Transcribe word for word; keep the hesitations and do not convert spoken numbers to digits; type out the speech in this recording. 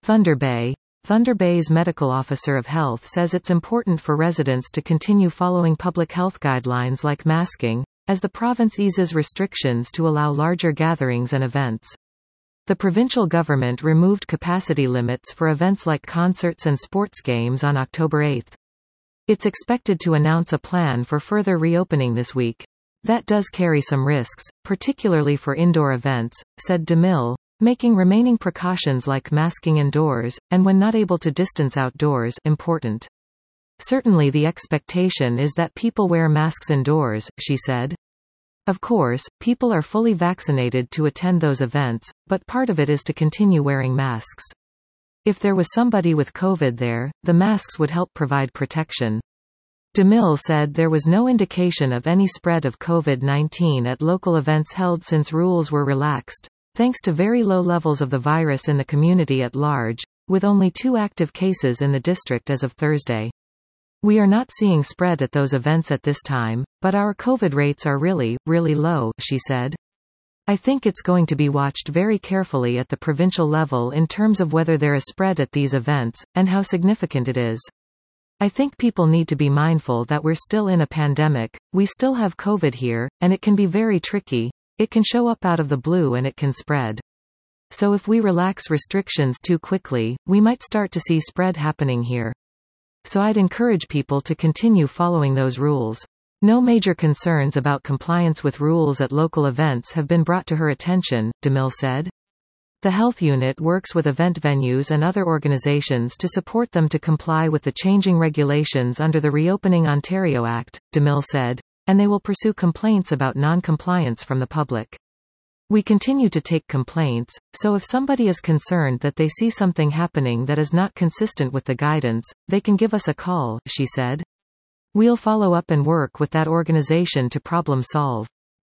Thunder Bay. Thunder Bay's medical officer of health says it's important for residents to continue following public health guidelines like masking, as the province eases restrictions to allow larger gatherings and events. The provincial government removed capacity limits for events like concerts and sports games on October eighth. It's expected to announce a plan for further reopening this week. That does carry some risks, particularly for indoor events, said DeMille, making remaining precautions like masking indoors, and when not able to distance outdoors, important. Certainly the expectation is that people wear masks indoors, she said. Of course, people are fully vaccinated to attend those events, but part of it is to continue wearing masks. If there was somebody with COVID there, the masks would help provide protection. DeMille said there was no indication of any spread of COVID nineteen at local events held since rules were relaxed, thanks to very low levels of the virus in the community at large, with only two active cases in the district as of Thursday. We are not seeing spread at those events at this time, but our COVID rates are really, really low, she said. I think it's going to be watched very carefully at the provincial level in terms of whether there is spread at these events, and how significant it is. I think people need to be mindful that we're still in a pandemic, we still have COVID here, and it can be very tricky, it can show up out of the blue and it can spread. So if we relax restrictions too quickly, we might start to see spread happening here. So I'd encourage people to continue following those rules. No major concerns about compliance with rules at local events have been brought to her attention, DeMille said. The health unit works with event venues and other organizations to support them to comply with the changing regulations under the Reopening Ontario Act, DeMille said, and they will pursue complaints about non-compliance from the public. We continue to take complaints, so if somebody is concerned that they see something happening that is not consistent with the guidance, they can give us a call, she said. We'll follow up and work with that organization to problem solve.